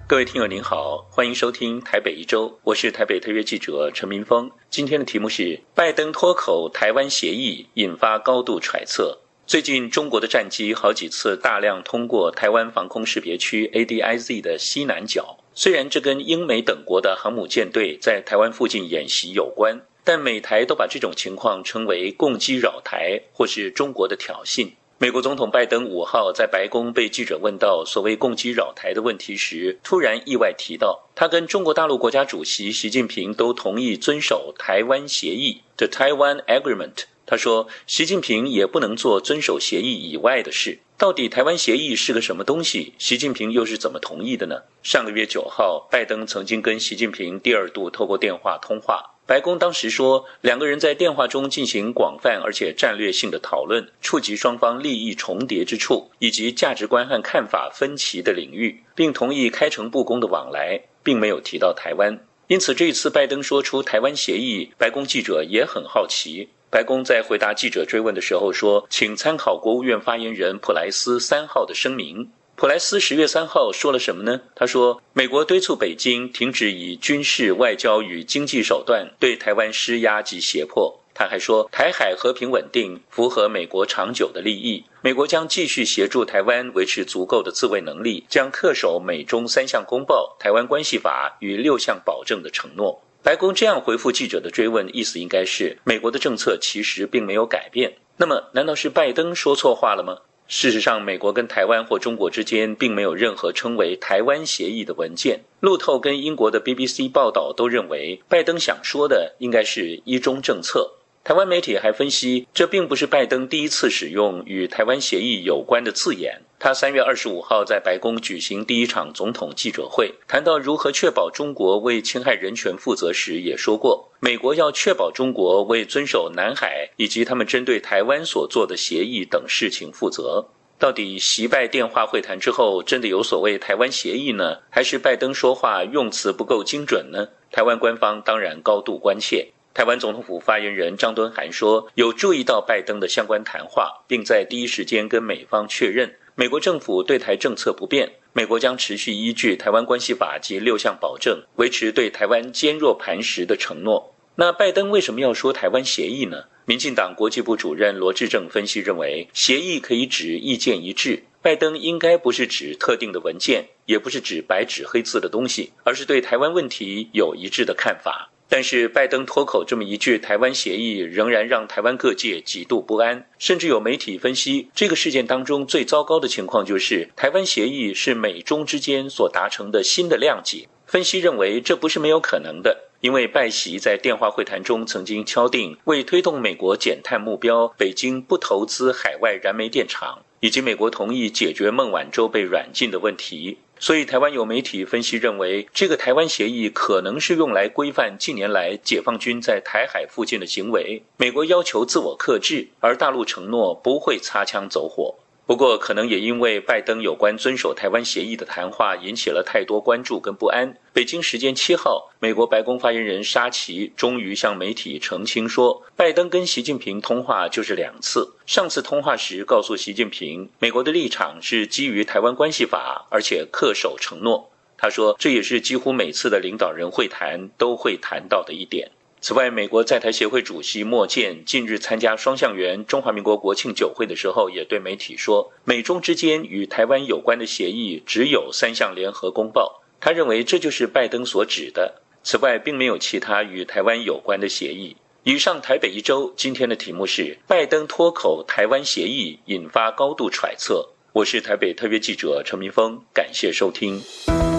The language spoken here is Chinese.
各位听友您好，欢迎收听台北一周，我是台北特约记者陈明峰。今天的题目是拜登脱口台湾协议引发高度揣测。最近中国的战机好几次大量通过台湾防空识别区 ADIZ 的西南角，虽然这跟英美等国的航母舰队在台湾附近演习有关，但美台都把这种情况称为共机扰台或是中国的挑衅。美国总统拜登5号在白宫被记者问到所谓共机扰台的问题时，突然意外提到，他跟中国大陆国家主席习近平都同意遵守台湾协议 The Taiwan Agreement。他说，习近平也不能做遵守协议以外的事。到底台湾协议是个什么东西？习近平又是怎么同意的呢？上个月9号，拜登曾经跟习近平第2度透过电话通话。白宫当时说，两个人在电话中进行广泛而且战略性的讨论，触及双方利益重叠之处，以及价值观和看法分歧的领域，并同意开诚布公的往来，并没有提到台湾。因此这一次拜登说出台湾协议，白宫记者也很好奇。白宫在回答记者追问的时候说，请参考国务院发言人普莱斯3号的声明。普莱斯10月3号说了什么呢？他说，美国敦促北京停止以军事、外交与经济手段对台湾施压及胁迫。他还说，台海和平稳定符合美国长久的利益，美国将继续协助台湾维持足够的自卫能力，将恪守美中3项公报、台湾关系法与6项保证的承诺。白宫这样回复记者的追问，意思应该是美国的政策其实并没有改变。那么难道是拜登说错话了吗？事实上，美国跟台湾或中国之间并没有任何称为台湾协议的文件。路透跟英国的 BBC 报道都认为，拜登想说的应该是一中政策。台湾媒体还分析，这并不是拜登第一次使用与台湾协议有关的字眼。他3月25号在白宫举行第一场总统记者会，谈到如何确保中国为侵害人权负责时也说过，美国要确保中国为遵守南海以及他们针对台湾所做的协议等事情负责。到底习拜电话会谈之后真的有所谓台湾协议呢？还是拜登说话用词不够精准呢？台湾官方当然高度关切。台湾总统府发言人张敦涵说，有注意到拜登的相关谈话，并在第一时间跟美方确认，美国政府对台政策不变，美国将持续依据台湾关系法及6项保证，维持对台湾坚若磐石的承诺。那拜登为什么要说台湾协议呢？民进党国际部主任罗致政分析认为，协议可以指意见一致，拜登应该不是指特定的文件，也不是指白纸黑字的东西，而是对台湾问题有一致的看法。但是拜登脱口这么一句台湾协议，仍然让台湾各界极度不安，甚至有媒体分析，这个事件当中最糟糕的情况就是台湾协议是美中之间所达成的新的谅解。分析认为这不是没有可能的，因为拜习在电话会谈中曾经敲定，为推动美国减碳目标，北京不投资海外燃煤电厂，以及美国同意解决孟晚舟被软禁的问题。所以台湾有媒体分析认为，这个台湾协议可能是用来规范近年来解放军在台海附近的行为，美国要求自我克制，而大陆承诺不会擦枪走火。不过可能也因为拜登有关遵守台湾协议的谈话引起了太多关注跟不安，北京时间7号，美国白宫发言人沙奇终于向媒体澄清说，拜登跟习近平通话就是2次，上次通话时告诉习近平，美国的立场是基于台湾关系法，而且恪守承诺。他说，这也是几乎每次的领导人会谈都会谈到的一点。此外，美国在台协会主席莫健近日参加双橡园中华民国国庆酒会的时候，也对媒体说，美中之间与台湾有关的协议只有3项联合公报，他认为这就是拜登所指的。此外，并没有其他与台湾有关的协议。以上台北一周，今天的题目是拜登脱口台湾协议引发高度揣测。我是台北特约记者陈明峰，感谢收听。